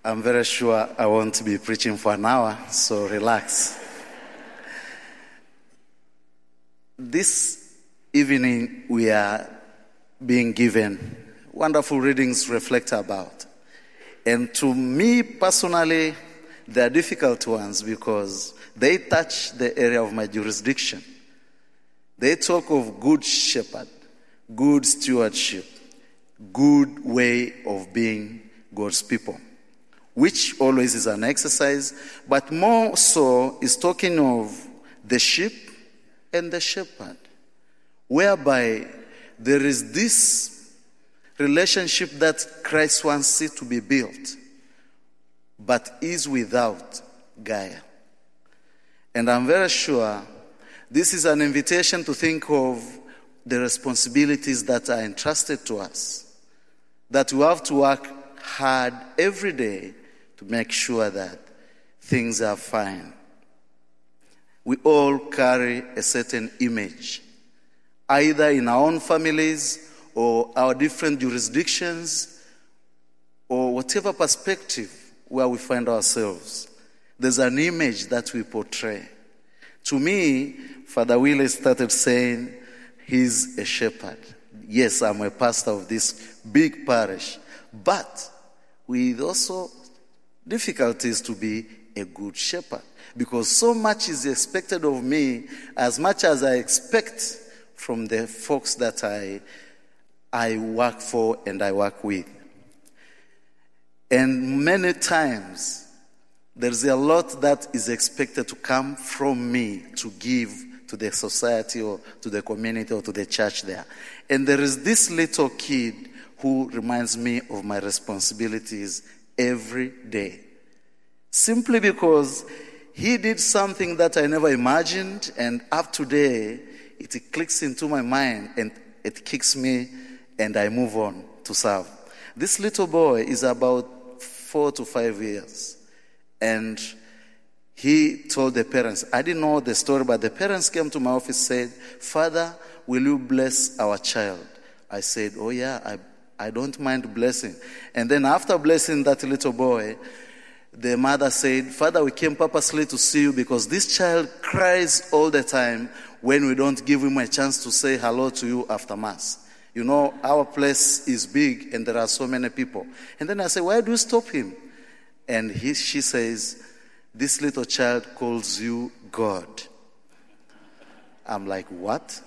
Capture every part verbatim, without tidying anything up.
I'm very sure I won't be preaching for an hour, so relax. This evening we are being given wonderful readings reflect about. And to me personally, they are difficult ones because they touch the area of my jurisdiction. They talk of good shepherd, good stewardship, good way of being God's people, which always is an exercise, but more so is talking of the sheep and the shepherd, whereby there is this relationship that Christ wants it to be built, but is without guile. And I'm very sure this is an invitation to think of the responsibilities that are entrusted to us, that we have to work hard every day to make sure that things are fine. We all carry a certain image, either in our own families or our different jurisdictions or whatever perspective where we find ourselves. There's an image that we portray. To me, Father Willie started saying he's a shepherd. Yes, I'm a pastor of this big parish, but with also difficulties to be a good shepherd, because so much is expected of me, as much as I expect from the folks that I I work for and I work with. And many times there's a lot that is expected to come from me to give to the society or to the community or to the church there. And there is this little kid who reminds me of my responsibilities every day. Simply because he did something that I never imagined, and up today, it clicks into my mind and it kicks me and I move on to serve. This little boy is about four to five years. And he told the parents, I didn't know the story, but the parents came to my office and said, Father, will you bless our child? I said, oh yeah, I, I don't mind blessing. And then after blessing that little boy, the mother said, Father, we came purposely to see you because this child cries all the time when we don't give him a chance to say hello to you after Mass. You know, our place is big and there are so many people. And then I said, why do you stop him? And he, she says, this little child calls you God. I'm like, what?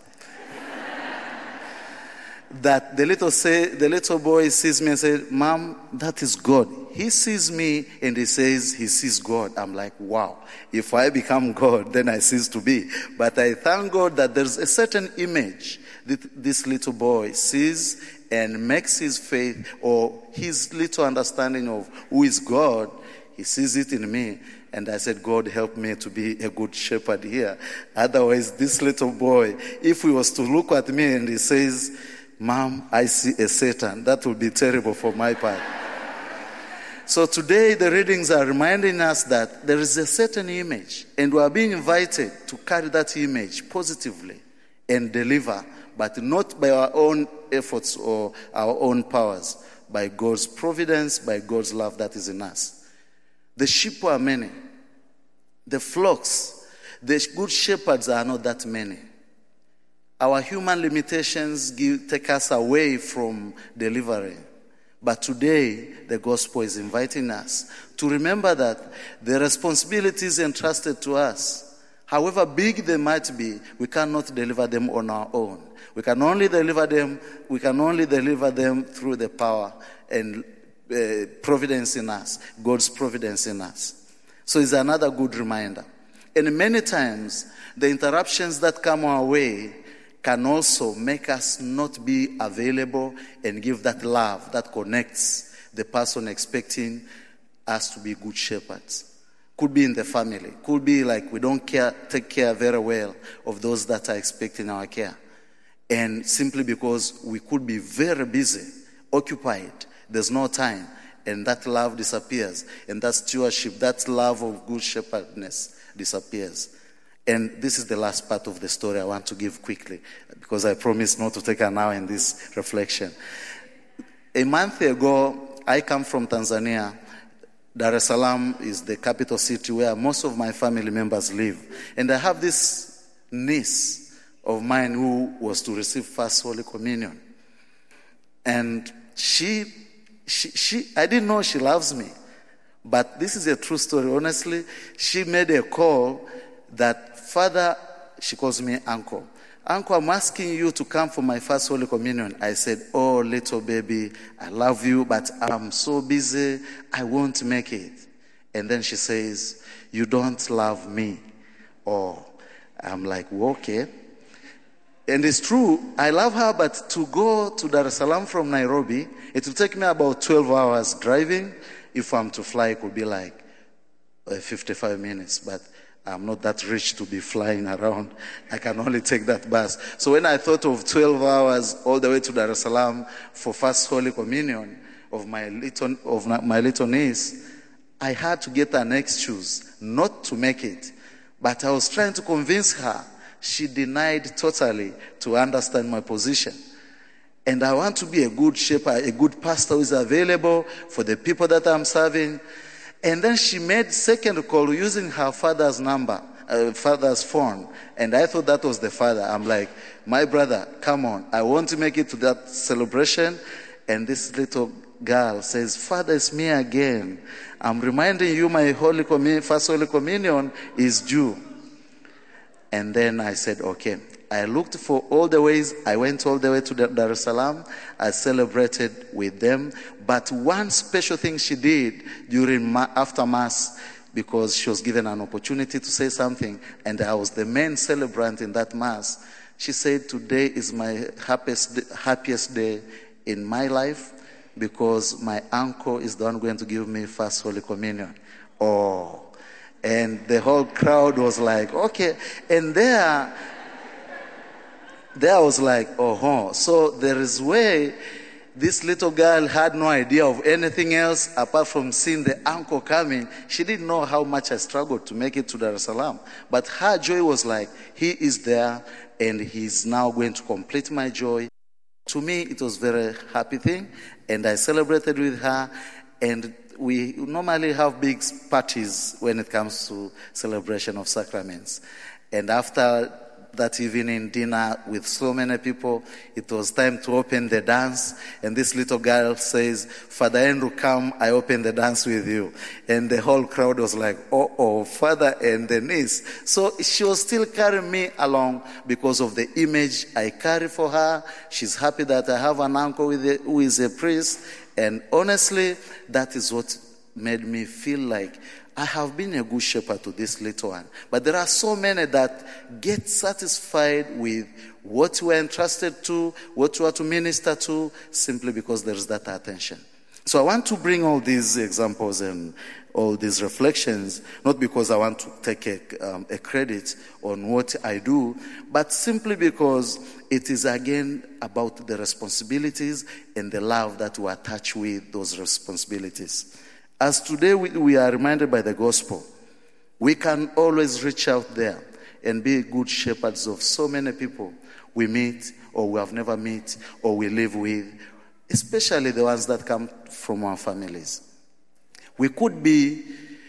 That the little say, the little boy sees me and said, Mom, that is God. He sees me and he says he sees God. I'm like, wow. If I become God, then I cease to be. But I thank God that there's a certain image that this little boy sees and makes his faith or his little understanding of who is God, he sees it in me. And I said, God, help me to be a good shepherd here. Otherwise, this little boy, if he was to look at me and he says, Mom, I see a Satan, that would be terrible for my part. So today the readings are reminding us that there is a certain image and we are being invited to carry that image positively and deliver, but not by our own efforts or our own powers, by God's providence, by God's love that is in us. The sheep are many. The flocks, the good shepherds are not that many. Our human limitations give, take us away from delivering. But today, the gospel is inviting us to remember that the responsibilities entrusted to us, however big they might be, we cannot deliver them on our own. We can only deliver them, we can only deliver them through the power and uh, providence in us, God's providence in us. So it's another good reminder. And many times, the interruptions that come our way can also make us not be available and give that love that connects the person expecting us to be good shepherds. Could be in the family. Could be like we don't care, take care very well of those that are expecting our care. And simply because we could be very busy, occupied, there's no time, and that love disappears. And that stewardship, that love of good shepherdness disappears. And this is the last part of the story I want to give quickly, because I promised not to take an hour in this reflection. A month ago, I come from Tanzania. Dar es Salaam is the capital city where most of my family members live. And I have this niece of mine who was to receive First Holy Communion. And she, she, she, I didn't know she loves me. But this is a true story, honestly. She made a call that, Father, she calls me Uncle. Uncle, I'm asking you to come for my First Holy Communion. I said, oh, little baby, I love you, but I'm so busy, I won't make it. And then she says, you don't love me. Oh, I'm like, well, okay. And it's true, I love her, but to go to Dar es Salaam from Nairobi, it will take me about twelve hours driving. If I'm to fly, it could be like uh, fifty-five minutes, but I'm not that rich to be flying around. I can only take that bus. So when I thought of twelve hours all the way to Dar es Salaam for First Holy Communion of my little, of my little niece, I had to get an excuse not to make it. But I was trying to convince her. She denied totally to understand my position. And I want to be a good shepherd, a good pastor who is available for the people that I'm serving. And then she made second call using her father's number, uh, father's phone. And I thought that was the father. I'm like, my brother, come on. I want to make it to that celebration. And this little girl says, Father, it's me again. I'm reminding you my Holy Communion, First Holy Communion is due. And then I said, okay. I looked for all the ways. I went all the way to Dar es Salaam. I celebrated with them. But one special thing she did during ma- after Mass, because she was given an opportunity to say something, and I was the main celebrant in that Mass. She said, today is my happiest, happiest day in my life because my uncle is the one going to give me First Holy Communion. Oh, and the whole crowd was like, okay. And there, there I was like, oh, huh. So there is way this little girl had no idea of anything else apart from seeing the uncle coming. She didn't know how much I struggled to make it to Dar es Salaam. But her joy was like, he is there and he's now going to complete my joy. To me, it was a very happy thing. And I celebrated with her. And we normally have big parties when it comes to celebration of sacraments. And after that evening dinner with so many people, it was time to open the dance. And this little girl says, Father Andrew, come, I open the dance with you. And the whole crowd was like, oh, oh, Father and the niece. So she was still carrying me along because of the image I carry for her. She's happy that I have an uncle with a, who is a priest. And honestly, that is what made me feel like I have been a good shepherd to this little one. But there are so many that get satisfied with what we are entrusted to, what we are to minister to, simply because there is that attention. So I want to bring all these examples and all these reflections, not because I want to take a, um, a credit on what I do, but simply because it is again about the responsibilities and the love that we attach with those responsibilities. As today we, we are reminded by the gospel, we can always reach out there and be good shepherds of so many people we meet or we have never met or we live with, especially the ones that come from our families. We could be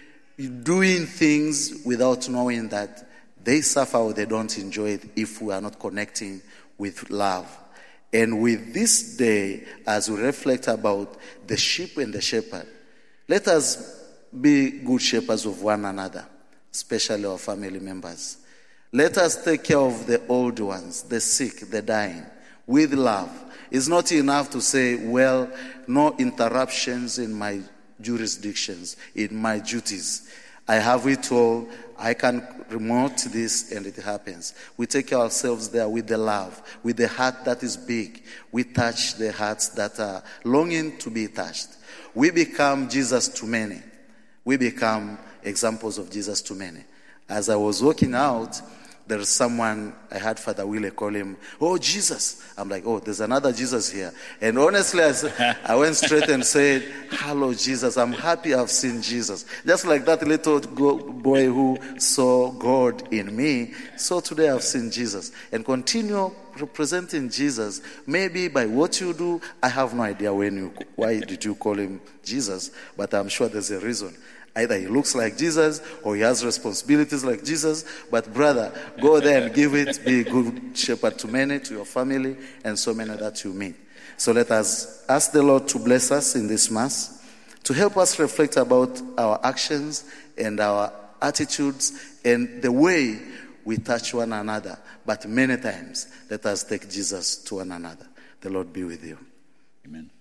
doing things without knowing that they suffer or they don't enjoy it if we are not connecting with love. And with this day, as we reflect about the sheep and the shepherd, let us be good shepherds of one another, especially our family members. Let us take care of the old ones, the sick, the dying, with love. It's not enough to say, well, no interruptions in my jurisdictions, in my duties. I have it all. I can remote this and it happens. We take ourselves there with the love, with the heart that is big. We touch the hearts that are longing to be touched. We become Jesus to many. We become examples of Jesus to many. As I was walking out, there's someone, I heard Father Willie call him, oh, Jesus. I'm like, oh, there's another Jesus here. And honestly, I, I went straight and said, hello, Jesus. I'm happy I've seen Jesus. Just like that little boy who saw God in me. So today I've seen Jesus. And continue representing Jesus, maybe by what you do. I have no idea when you, why did you call him Jesus, but I'm sure there's a reason. Either he looks like Jesus or he has responsibilities like Jesus. But brother, go there and give it. Be a good shepherd to many, to your family, and so many that you meet. So let us ask the Lord to bless us in this Mass, to help us reflect about our actions and our attitudes and the way we touch one another. But many times, let us take Jesus to one another. The Lord be with you. Amen.